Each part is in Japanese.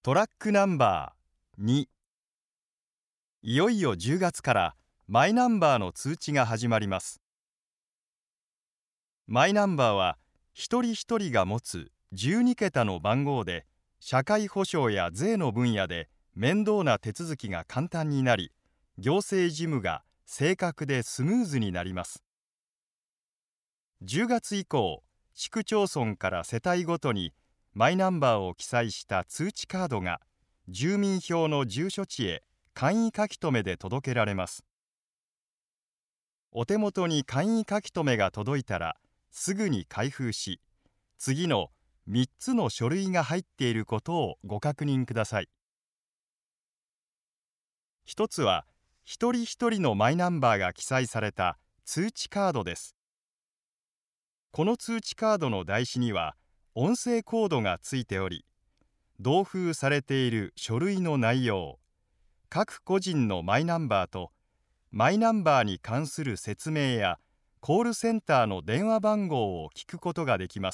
トラックナンバー2。いよいよ10月からマイナンバーの通知が始まります。マイナンバーは一人一人が持つ12桁の番号で、社会保障や税の分野で面倒な手続きが簡単になり、行政事務が正確でスムーズになります。10月以降、市区町村から世帯ごとにマイナンバーを記載した通知カードが住民票の住所地へ簡易書留で届けられます。お手元に簡易書留が届いたらすぐに開封し、次の3つの書類が入っていることをご確認ください。一つは一人一人のマイナンバーが記載された通知カードです。この通知カードの台紙には音声コードがついており、同封されている書類の内容、各個人のマイナンバーとマイナンバーに関する説明やコールセンターの電話番号を聞くことができます。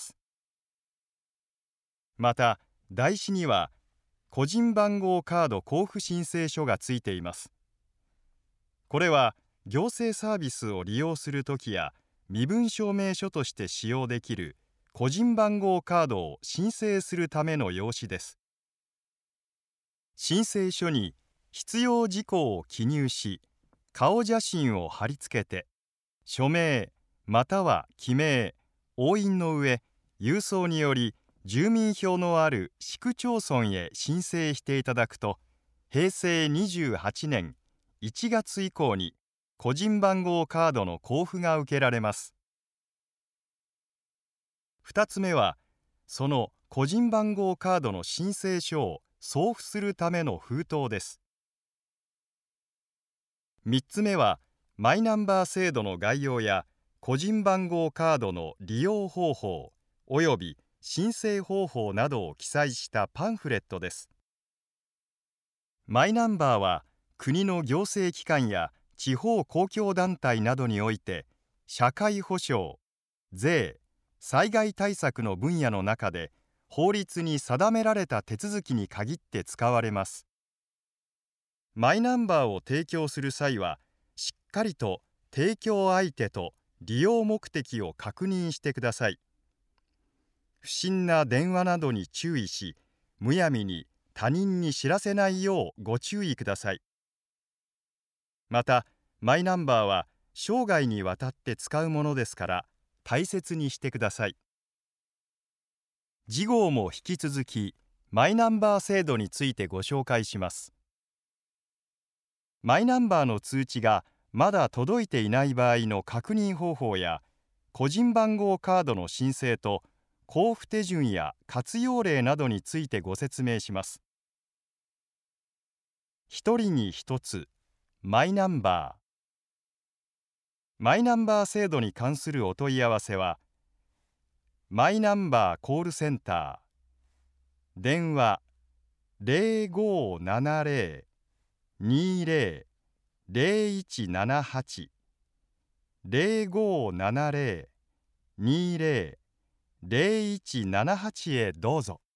また、台紙には個人番号カード交付申請書がついています。これは行政サービスを利用するときや身分証明書として使用できる個人番号カードを申請するための用紙です。申請書に必要事項を記入し、顔写真を貼り付けて、署名または記名、押印の上、郵送により住民票のある市区町村へ申請していただくと、平成28年1月以降に個人番号カードの交付が受けられます。2つ目は、その個人番号カードの申請書を送付するための封筒です。3つ目は、マイナンバー制度の概要や個人番号カードの利用方法および申請方法などを記載したパンフレットです。マイナンバーは国の行政機関や地方公共団体などにおいて社会保障、税、災害対策の分野の中で法律に定められた手続きに限って使われます。マイナンバーを提供する際は、しっかりと提供相手と利用目的を確認してください。不審な電話などに注意し、むやみに他人に知らせないようご注意ください。また、マイナンバーは生涯にわたって使うものですから、大切にしてください。次号も引き続き、マイナンバー制度についてご紹介します。マイナンバーの通知がまだ届いていない場合の確認方法や、個人番号カードの申請と交付手順や活用例などについてご説明します。一人に一つ、マイナンバー。マイナンバー制度に関するお問い合わせは、マイナンバーコールセンター、電話 0570-20-0178 0570-20-0178へどうぞ。